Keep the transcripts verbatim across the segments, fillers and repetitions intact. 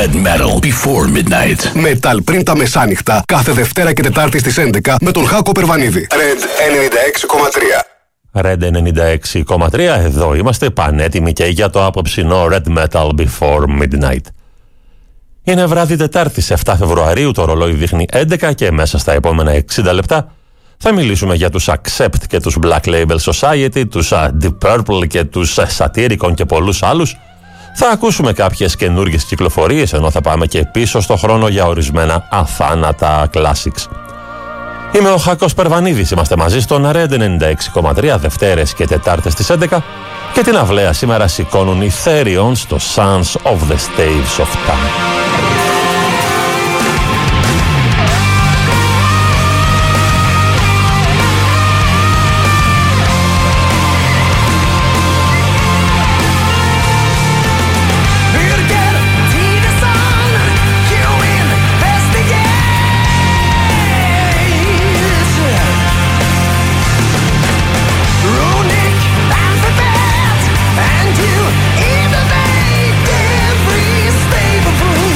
Red Metal Before Midnight. Metal πριν τα μεσάνυχτα, κάθε Δευτέρα και Τετάρτη στις έντεκα με τον Χάκο Περβανίδη. Red ενενήντα έξι κόμμα τρία. Red ενενήντα έξι κόμμα τρία, εδώ είμαστε πανέτοιμοι και για το απόψινό Red Metal Before Midnight. Είναι βράδυ Τετάρτης εφτά Φεβρουαρίου, το ρολόι δείχνει έντεκα και μέσα στα επόμενα εξήντα λεπτά θα μιλήσουμε για τους Accept και τους Black Label Society, τους Deep Purple και τους Satyricon και πολλούς άλλους. Θα ακούσουμε κάποιες καινούργιες κυκλοφορίες, ενώ θα πάμε και πίσω στο χρόνο για ορισμένα αθάνατα classics. Είμαι ο Χάκος Περβανίδης, είμαστε μαζί στον Red ενενήντα έξι κόμμα τρία Δευτέρες και Τετάρτες στις έντεκα και την αυλαία σήμερα σηκώνουν οι Therion στο Sons of the Staves of Time. And you innovate every stable food.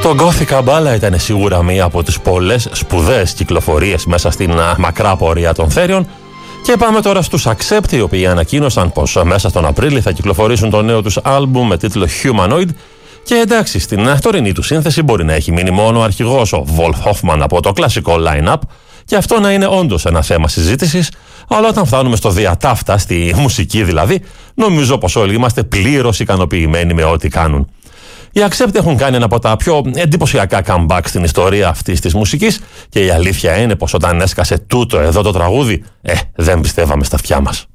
Το Gothic Kabbalah ήταν σίγουρα μία από τις πολλές σπουδαίες κυκλοφορίες μέσα στην μακρά πορεία των Therion. Και πάμε τώρα στους Accept, οι οποίοι ανακοίνωσαν πως μέσα στον Απρίλιο θα κυκλοφορήσουν το νέο τους άλμπουμ με τίτλο Humanoid. Και εντάξει, στην τωρινή του σύνθεση μπορεί να έχει μείνει μόνο ο αρχηγός, ο Wolf Hoffman, από το κλασικό line-up, και αυτό να είναι όντως ένα θέμα συζήτησης, αλλά όταν φτάνουμε στο διατάφτα, στη μουσική δηλαδή, νομίζω πως όλοι είμαστε πλήρως ικανοποιημένοι με ό,τι κάνουν. Οι Accept έχουν κάνει ένα από τα πιο εντυπωσιακά comeback στην ιστορία αυτής της μουσικής και η αλήθεια είναι πως όταν έσκασε τούτο εδώ το τραγούδι, ε, δεν πιστεύαμε στα αυτιά μας.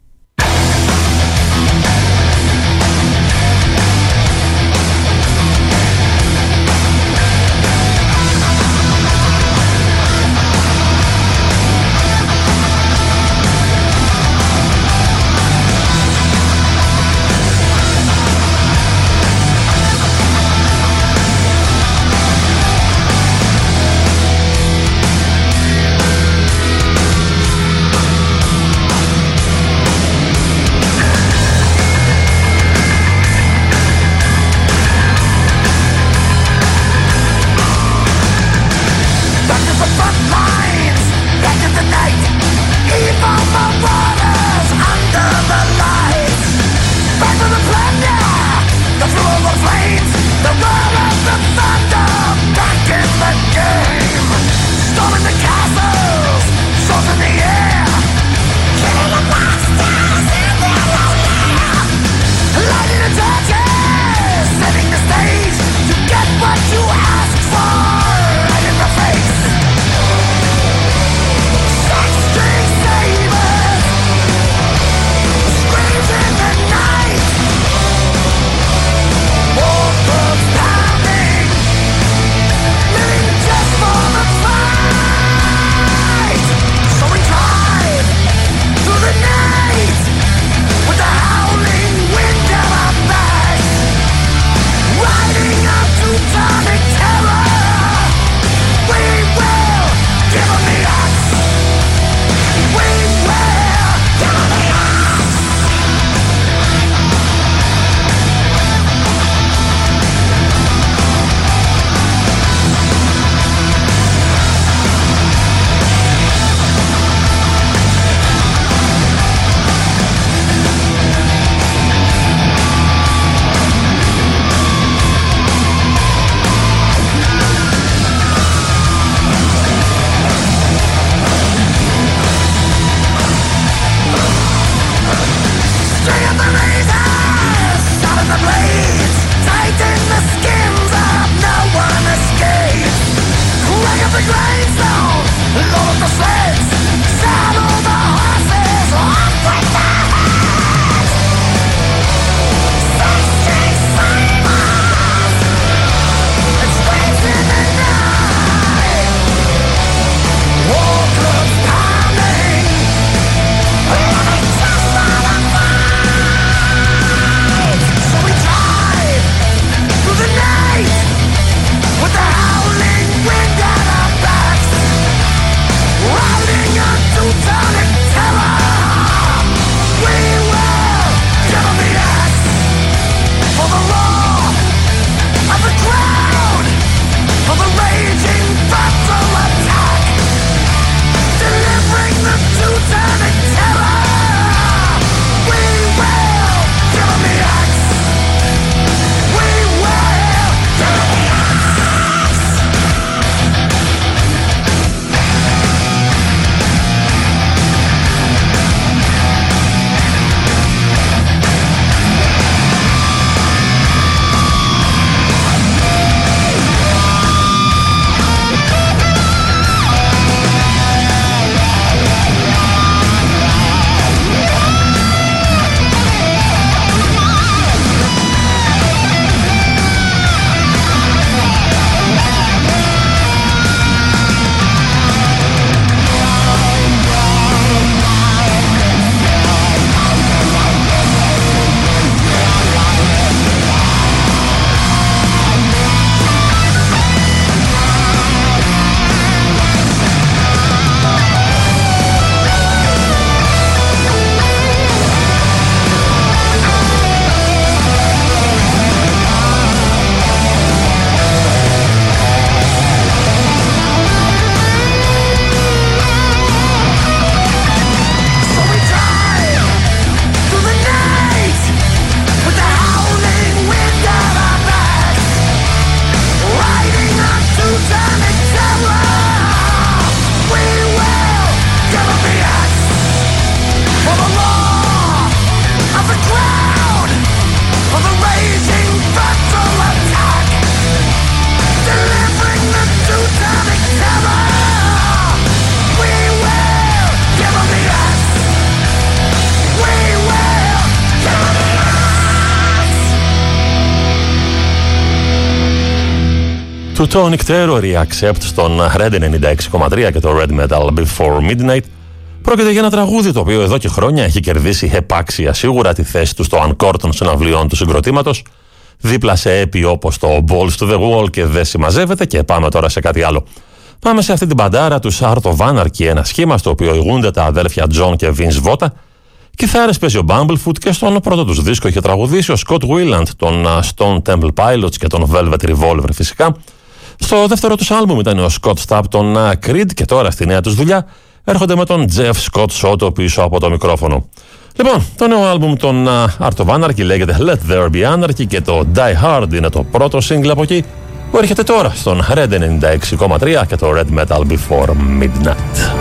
του Tonic Terror Accept στον Red ενενήντα έξι κόμμα τρία και το Red Metal Before Midnight. Πρόκειται για ένα τραγούδι το οποίο εδώ και χρόνια έχει κερδίσει επάξια σίγουρα τη θέση του στο encore των συναυλιών του συγκροτήματος, δίπλα σε έπι όπως το Balls to the Wall και δεν συμμαζεύεται. Και πάμε τώρα σε κάτι άλλο. Πάμε σε αυτή την μπαντάρα του Art of Anarchy, ένα σχήμα στο οποίο ηγούνται τα αδέλφια John και Vince Vota. Κιθάρες παίζει ο Bumblefoot και στον πρώτο τους δίσκο είχε τραγουδήσει ο Scott Weiland, τον Stone Temple Pilots και τον Velvet Revolver φυσικά. Στο δεύτερο τους άλμπουμ ήταν ο Scott Stapp των Creed και τώρα στη νέα τους δουλειά έρχονται με τον Jeff Scott Soto πίσω από το μικρόφωνο. Λοιπόν, το νέο άλμπουμ των Art of Anarchy λέγεται Let There Be Anarchy και το Die Hard είναι το πρώτο single από εκεί που έρχεται τώρα στον Red ενενήντα έξι κόμμα τρία και το Red Metal Before Midnight.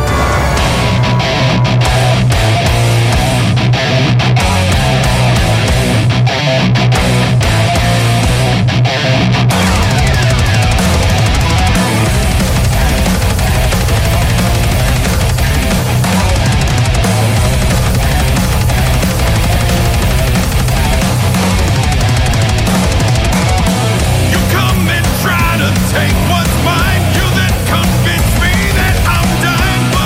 Take what's mine, you then convince me that I'm dying.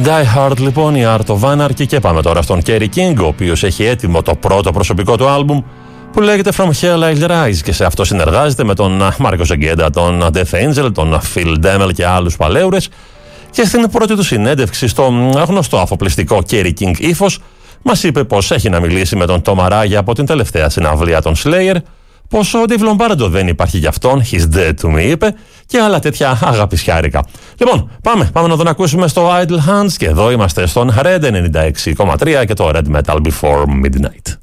Die Hard λοιπόν, η Art of Anarchy, και πάμε τώρα στον Kerry King, ο οποίος έχει έτοιμο το πρώτο προσωπικό του άλμπουμ που λέγεται From Hell I'll Rise, και σε αυτό συνεργάζεται με τον Μάρκο Ζεγκέντα, τον Death Angel, τον Phil Demmel και άλλους παλαιούρες, και στην πρώτη του συνέντευξη στο γνωστό αφοπλιστικό Kerry King ύφος μας είπε πως έχει να μιλήσει με τον Tom Araya από την τελευταία συναυλία των Slayer, πως ο Dave Lombardo δεν υπάρχει για αυτόν, he's dead to me, είπε, και άλλα τέτοια αγαπησιάρικα. Λοιπόν, πάμε, πάμε να τον ακούσουμε στο Idle Hands, και εδώ είμαστε στον Red ενενήντα έξι κόμμα τρία και το Red Metal Before Midnight.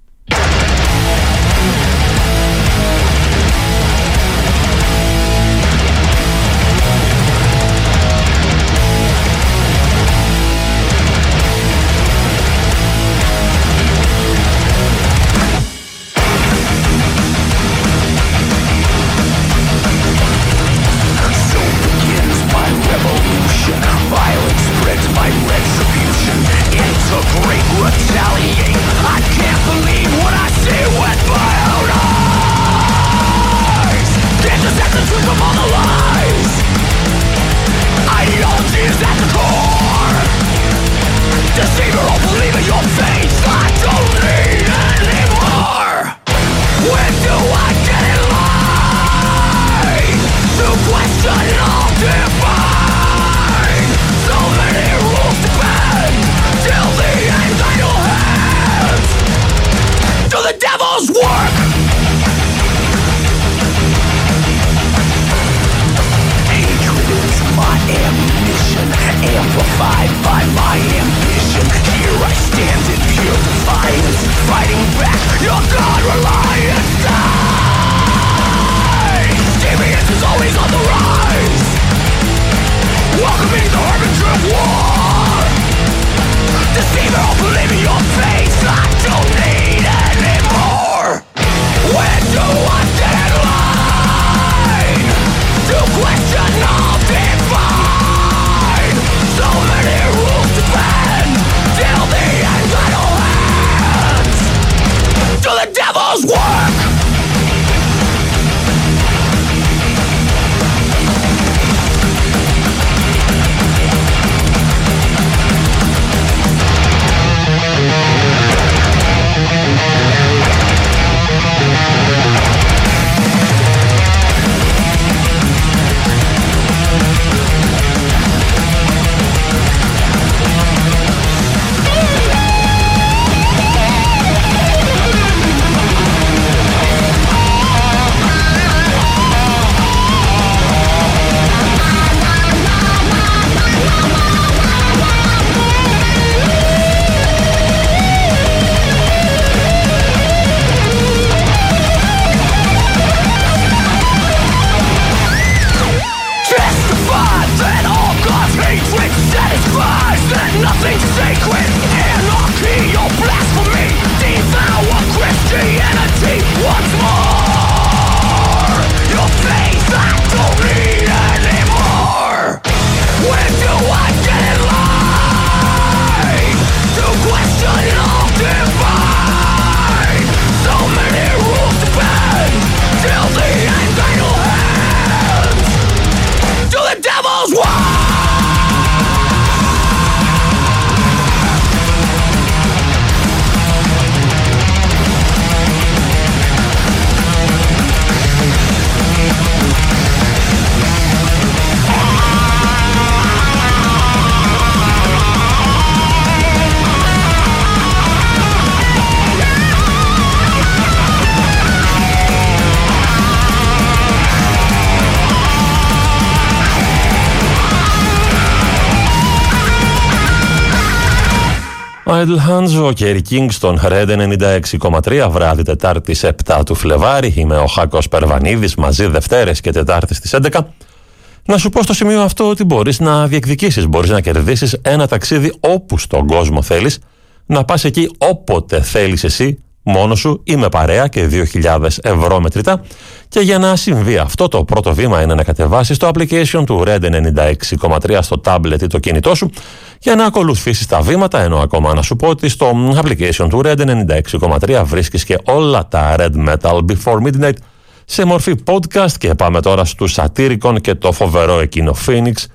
Idle Hands, ο Kerry King στον Red ενενήντα έξι κόμμα τρία, βράδυ Τετάρτης επτά του Φλεβάρη. Είμαι ο Χάκος Περβανίδης, μαζί Δευτέρες και Τετάρτης στις έντεκα. Να σου πω στο σημείο αυτό ότι μπορείς να διεκδικήσεις, μπορείς να κερδίσεις ένα ταξίδι όπου στον κόσμο θέλεις, να πας εκεί όποτε θέλεις εσύ, μόνος σου ή με παρέα, και δύο χιλιάδες ευρώ μετρητά. Και για να συμβεί αυτό, το πρώτο βήμα είναι να κατεβάσεις το application του Red ενενήντα έξι κόμμα τρία στο tablet ή το κινητό σου για να ακολουθήσεις τα βήματα, ενώ ακόμα να σου πω ότι στο application του Red ενενήντα έξι κόμμα τρία βρίσκεις και όλα τα Red Metal Before Midnight σε μορφή podcast. Και πάμε τώρα στους Satyricon και το φοβερό εκείνο Phoenix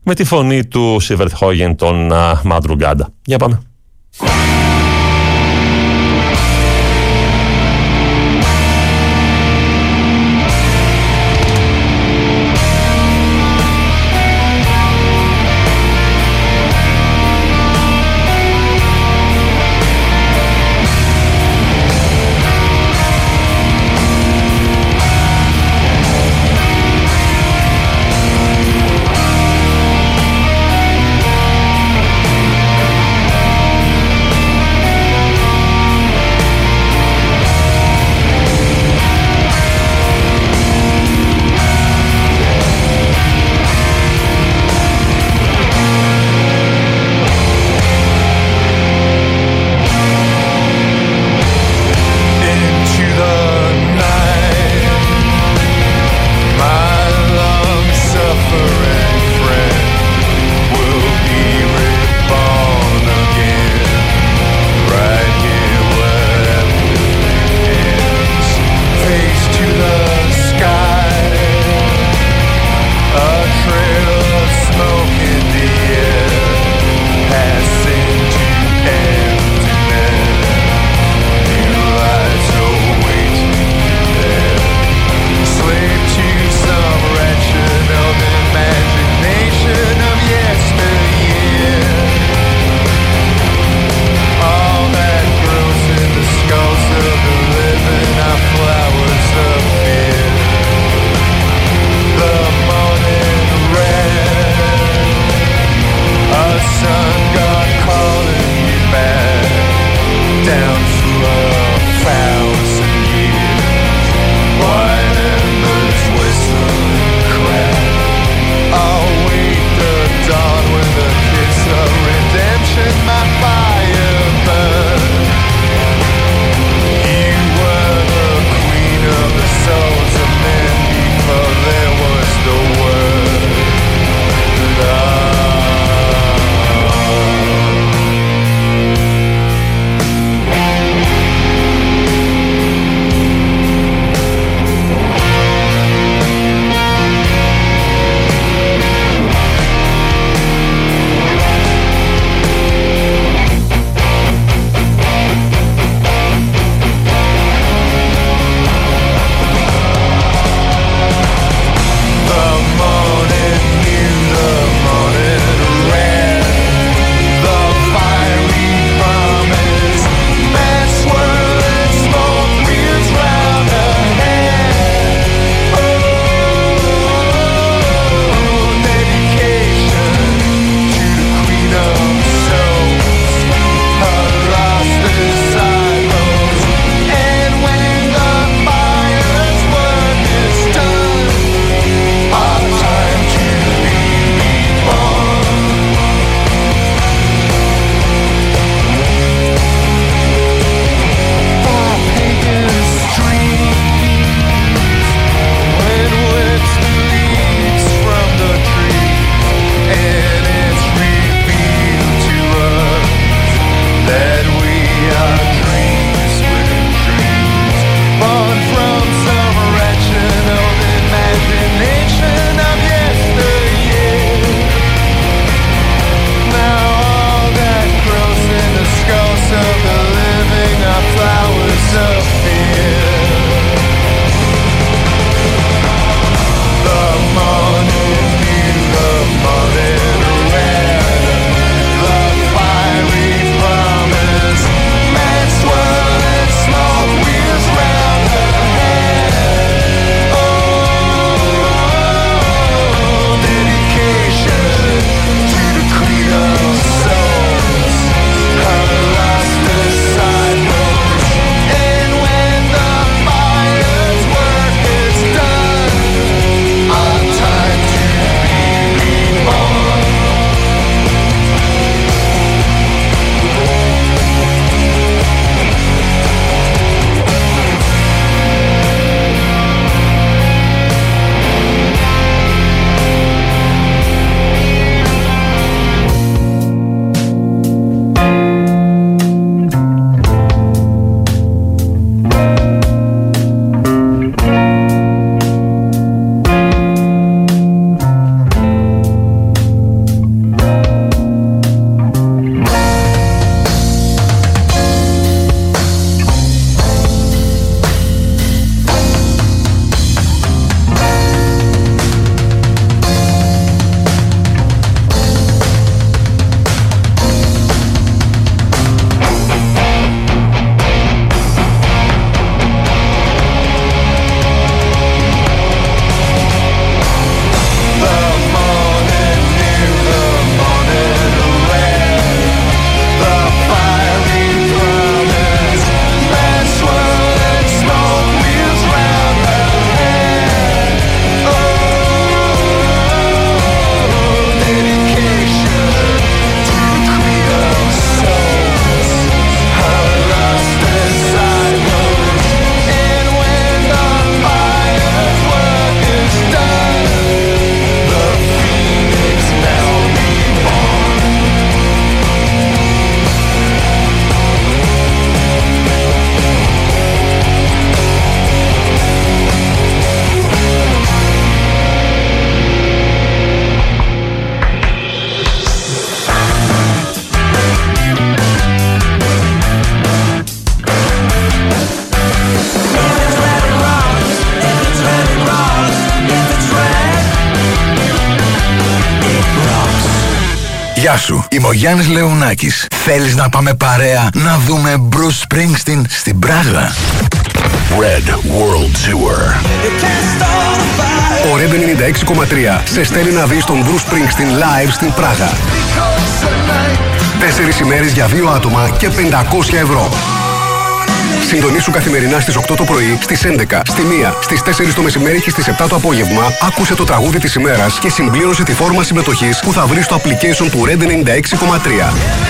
με τη φωνή του Σίβερτ Χόγεν, τον Μαντρουγκάντα. Για πάμε. Γεια σου, είμαι ο Γιάννης Λεωνάκης. Θέλεις να πάμε παρέα να δούμε Bruce Springsteen στην Πράγα? Red World Tour. Ο Red ενενήντα έξι κόμμα τρία σε στέλνει να δεις τον Bruce Springsteen live στην Πράγα. Τέσσερις ημέρες για δύο άτομα και πεντακόσια ευρώ. Συντονίσου καθημερινά στις οκτώ το πρωί, στις έντεκα, στη μία, στις τέσσερις το μεσημέρι και στις επτά το απόγευμα. Άκουσε το τραγούδι της ημέρας και συμπλήρωσε τη φόρμα συμμετοχής που θα βρεις στο application του Red ενενήντα έξι κόμμα τρία.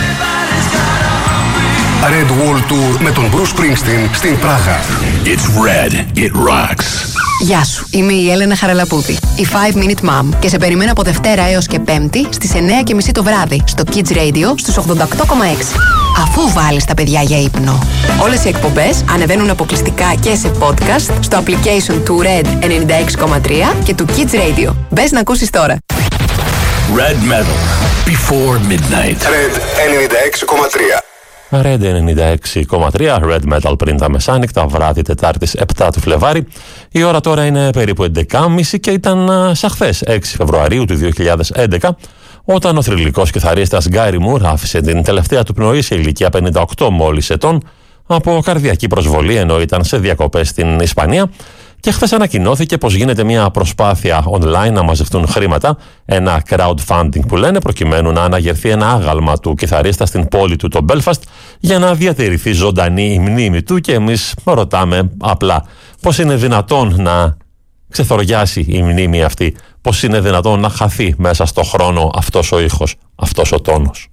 Red World Tour με τον Bruce Springsteen στην Πράγα. It's red, it rocks. Γεια σου, είμαι η Έλενα Χαραλαπούδη, η five minute mom και σε περιμένω από Δευτέρα έως και Πέμπτη στις εννιά και μισή το βράδυ στο Kids Radio στους ογδόντα οκτώ κόμμα έξι. Αφού βάλεις τα παιδιά για ύπνο. Όλες οι εκπομπές ανεβαίνουν αποκλειστικά και σε podcast στο application του Red ενενήντα έξι κόμμα τρία και του Kids Radio. Μπες να ακούσεις τώρα. Red Metal Before Midnight. Red ενενήντα έξι κόμμα τρία. Red ενενήντα έξι κόμμα τρία, Red Metal πριν τα μεσάνυχτα, βράδυ Τετάρτης επτά του Φλεβάρι. Η ώρα τώρα είναι περίπου έντεκα και μισή και ήταν σαν χθες, έξι Φεβρουαρίου του δύο χιλιάδες έντεκα, όταν ο θρυλικός κιθαρίστας Γκάρι Μουρ άφησε την τελευταία του πνοή σε ηλικία πενήντα οκτώ μόλις ετών από καρδιακή προσβολή ενώ ήταν σε διακοπές στην Ισπανία. Και χθες ανακοινώθηκε πως γίνεται μια προσπάθεια online να μαζευτούν χρήματα, ένα crowdfunding που λένε, προκειμένου να αναγερθεί ένα άγαλμα του κιθαρίστα στην πόλη του, το Belfast, για να διατηρηθεί ζωντανή η μνήμη του. Και εμείς ρωτάμε απλά πώς είναι δυνατόν να ξεθοριάσει η μνήμη αυτή, πώς είναι δυνατόν να χαθεί μέσα στο χρόνο αυτός ο ήχος, αυτός ο τόνος.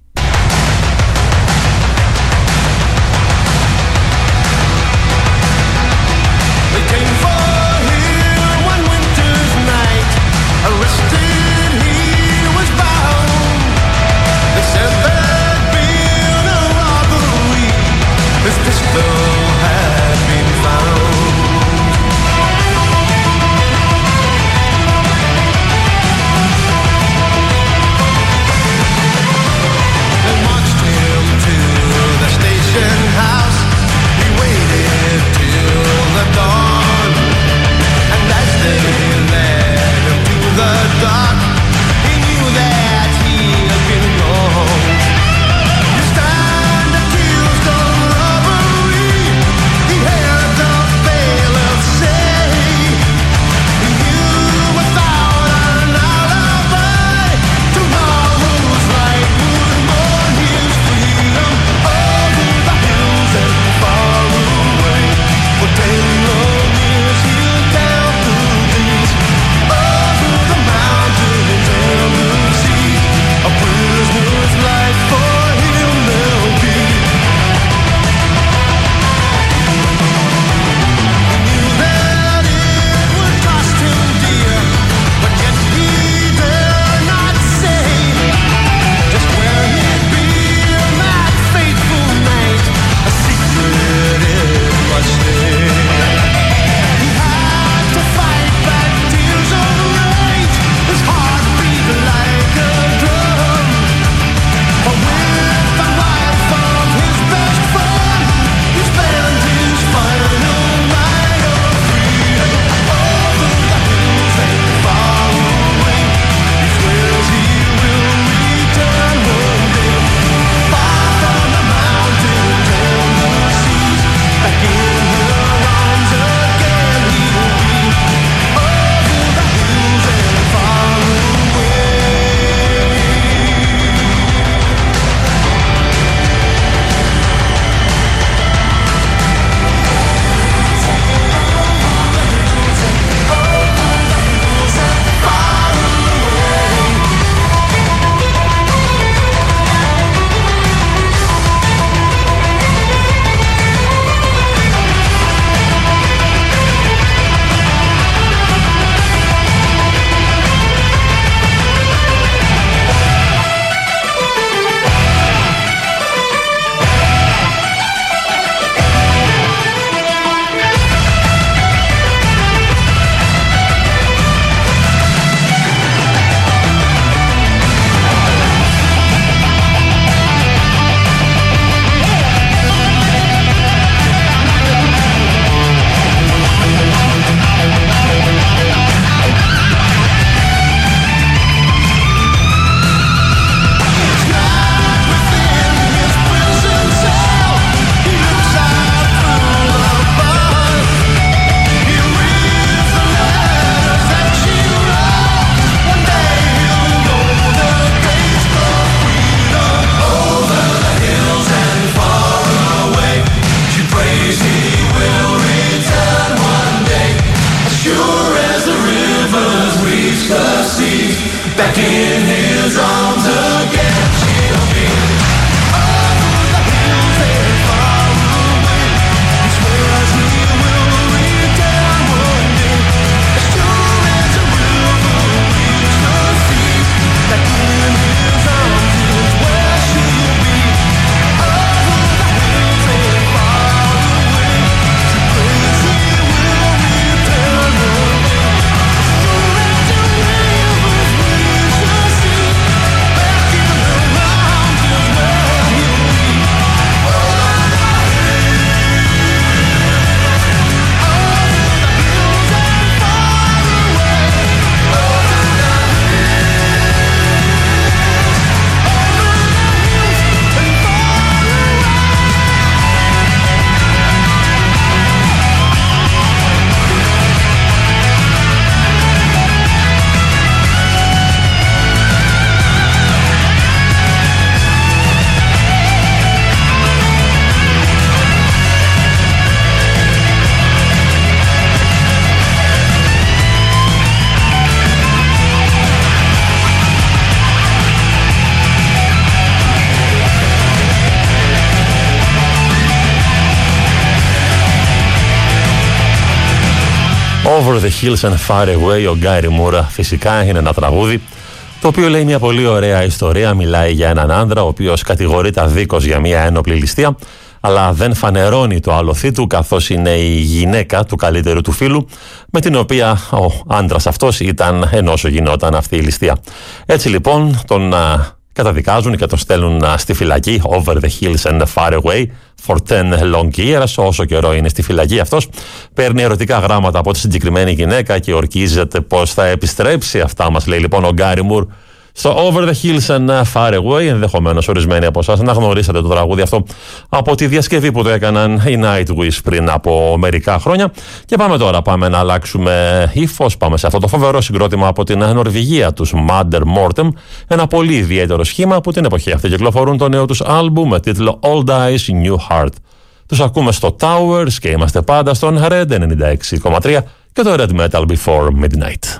Over the Hills and Far Away, ο Γκάρι Μούρα, φυσικά είναι ένα τραγούδι το οποίο λέει μια πολύ ωραία ιστορία. Μιλάει για έναν άντρα ο οποίος κατηγορείται αδίκως για μια ένοπλη ληστεία, αλλά δεν φανερώνει το άλοθή του, καθώς είναι η γυναίκα του καλύτερου του φίλου, με την οποία ο άντρας αυτός ήταν ενώ γινόταν αυτή η ληστεία. Έτσι λοιπόν τον α, καταδικάζουν και τον στέλνουν α, στη φυλακή, over the hills and far away, for ten long years, όσο καιρό είναι στη φυλακή αυτός. Παίρνει ερωτικά γράμματα από τη συγκεκριμένη γυναίκα και ορκίζεται πως θα επιστρέψει. Αυτά μας λέει λοιπόν ο Γκάρι Μουρ στο Over the Hills and Far Away. Ενδεχομένως ορισμένοι από εσάς να γνωρίσατε το τραγούδι αυτό από τη διασκευή που το έκαναν οι Nightwish πριν από μερικά χρόνια. Και πάμε τώρα, πάμε να αλλάξουμε ύφος. Πάμε σε αυτό το φοβερό συγκρότημα από την Νορβηγία, τους Mother Mortem. Ένα πολύ ιδιαίτερο σχήμα που την εποχή αυτή κυκλοφορούν το νέο τους άλμπουμ με τίτλο Old Eyes New Heart. Τους ακούμε στο Towers και είμαστε πάντα στον Red ενενήντα έξι κόμμα τρία και το Red Metal Before Midnight.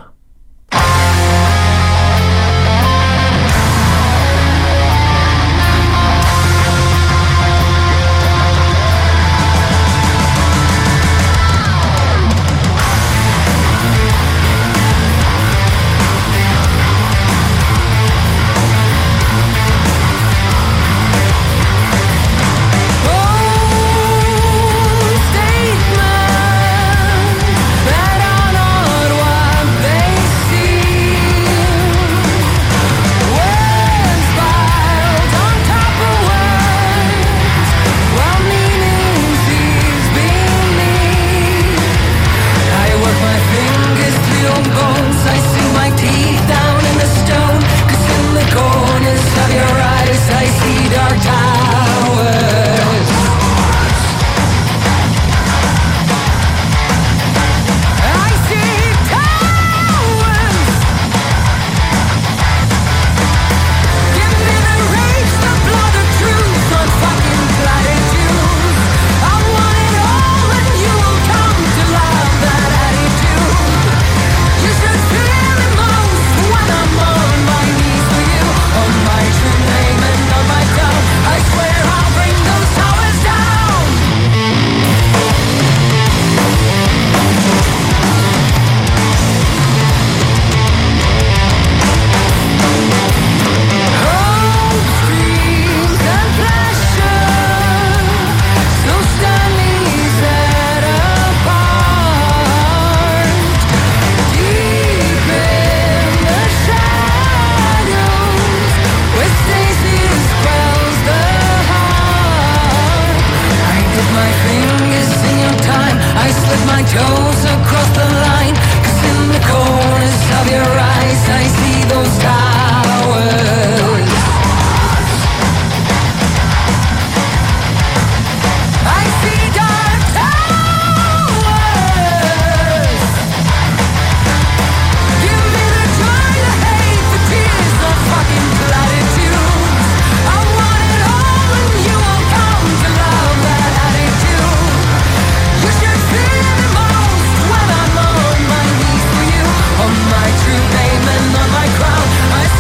My true name and not my crown. I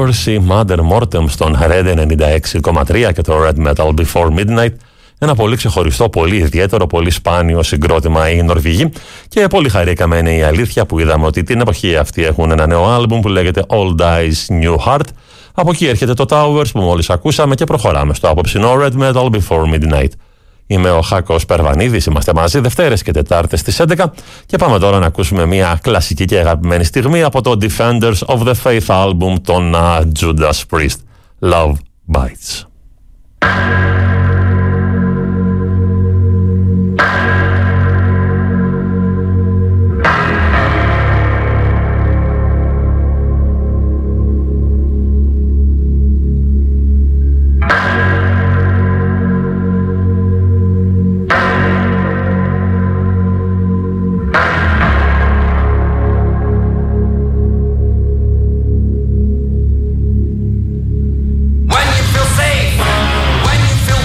Towers, η Mother Mortem στον Red ενενήντα έξι κόμμα τρία και το Red Metal Before Midnight. Ένα πολύ ξεχωριστό, πολύ ιδιαίτερο, πολύ σπάνιο συγκρότημα οι Νορβηγοί και πολύ χαρήκαμε, είναι η αλήθεια, που είδαμε ότι την εποχή αυτή έχουν ένα νέο άλμπουμ που λέγεται Old Eyes New Heart. Από εκεί έρχεται το Towers που μόλις ακούσαμε και προχωράμε στο απόψινό Red Metal Before Midnight. Είμαι ο Χάκος Περβανίδης, είμαστε μαζί Δευτέρες και Τετάρτες στις έντεκα και πάμε τώρα να ακούσουμε μια κλασική και αγαπημένη στιγμή από το Defenders of the Faith album των uh, Judas Priest. Love Bites. When you feel safe, when you feel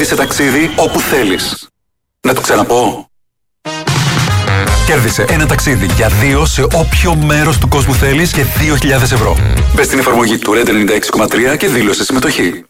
σε ταξίδι όπου θέλεις. Να το ξαναπώ. Κέρδισε ένα ταξίδι για δύο σε όποιο μέρος του κόσμου θέλεις και δύο χιλιάδες ευρώ. Μπες στην εφαρμογή του Red ενενήντα έξι κόμμα τρία και δήλωσε συμμετοχή.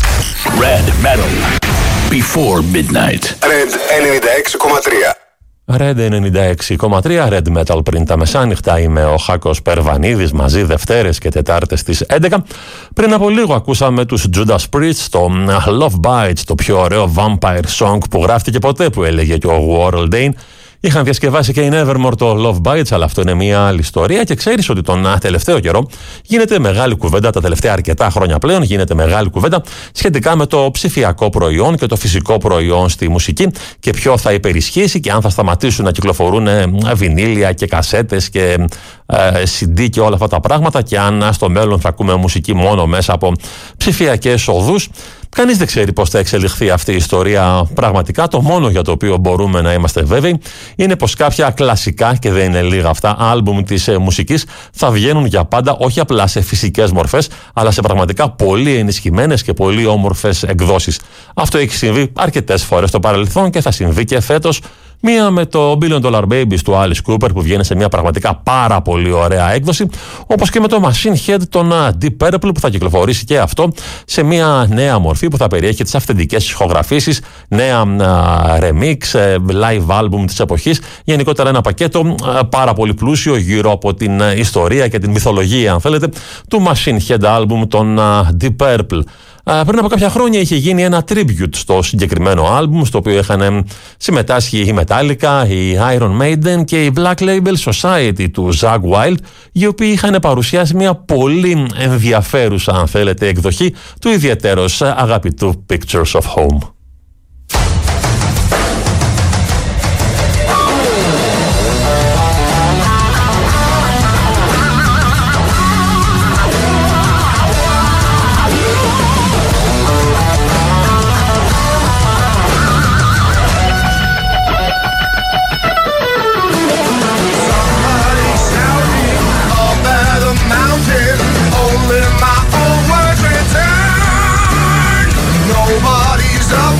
Red Metal. Before Midnight. Red ενενήντα έξι κόμμα τρία. Red ενενήντα έξι κόμμα τρία, Red Metal πριν τα μεσάνυχτα. Είμαι ο Χάκος Περβανίδης, μαζί Δευτέρες και Τετάρτες στις έντεκα. Πριν από λίγο ακούσαμε τους Judas Priest, το Love Bites, το πιο ωραίο vampire song που γράφτηκε ποτέ, που έλεγε και ο Warhol Dane. Είχαν διασκευάσει και η Nevermore το Love Bites, αλλά αυτό είναι μια άλλη ιστορία. Και ξέρεις ότι τον τελευταίο καιρό γίνεται μεγάλη κουβέντα, τα τελευταία αρκετά χρόνια πλέον, γίνεται μεγάλη κουβέντα σχετικά με το ψηφιακό προϊόν και το φυσικό προϊόν στη μουσική και ποιο θα υπερισχύσει και αν θα σταματήσουν να κυκλοφορούν βινίλια και κασέτες και ε, σι ντι και όλα αυτά τα πράγματα, και αν στο μέλλον θα ακούμε μουσική μόνο μέσα από ψηφιακές οδούς. Κανείς δεν ξέρει πώς θα εξελιχθεί αυτή η ιστορία πραγματικά. Το μόνο για το οποίο μπορούμε να είμαστε βέβαιοι είναι πως κάποια κλασικά, και δεν είναι λίγα αυτά, άλμπουμ της ε, μουσικής θα βγαίνουν για πάντα, όχι απλά σε φυσικές μορφές, αλλά σε πραγματικά πολύ ενισχυμένες και πολύ όμορφες εκδόσεις. Αυτό έχει συμβεί αρκετές φορές στο παρελθόν και θα συμβεί και φέτος. Μία με το Billion Dollar Babies του Alice Cooper που βγαίνει σε μια πραγματικά πάρα πολύ ωραία έκδοση, όπως και με το Machine Head των Deep Purple που θα κυκλοφορήσει και αυτό σε μια νέα μορφή που θα περιέχει τις αυθεντικές ηχογραφήσεις, νέα uh, remix, live album της εποχής, γενικότερα ένα πακέτο uh, πάρα πολύ πλούσιο γύρω από την uh, ιστορία και την μυθολογία, αν θέλετε, του Machine Head album των uh, Deep Purple. Uh, πριν από κάποια χρόνια είχε γίνει ένα tribute στο συγκεκριμένο άλμπουμ, στο οποίο είχαν συμμετάσχει η Metallica, η Iron Maiden και η Black Label Society του Zakk Wylde, οι οποίοι είχαν παρουσιάσει μια πολύ ενδιαφέρουσα, αν θέλετε, εκδοχή του ιδιαιτέρως αγαπητού Pictures of Home. Nobody's up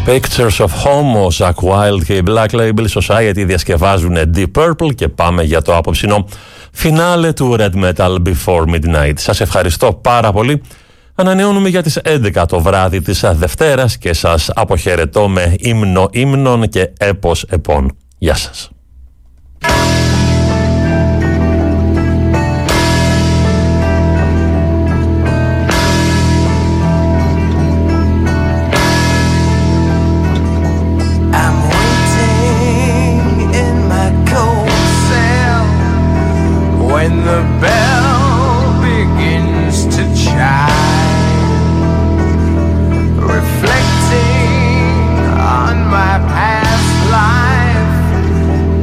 Pictures of Home, ο Zakk Wylde και η Black Label Society διασκευάζουν Deep Purple και πάμε για το απόψινό φινάλε του Red Metal Before Midnight. Σας ευχαριστώ πάρα πολύ. Ανανεώνουμε για τις έντεκα το βράδυ της Δευτέρας και σας αποχαιρετώ με ύμνο ύμνων και έπος επών. Γεια σας. When the bell begins to chime, reflecting on my past life,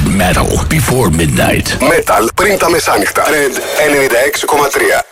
Red Metal Before Midnight. Metal πριν τα μεσάνυχτα. Red ενενήντα έξι κόμμα τρία.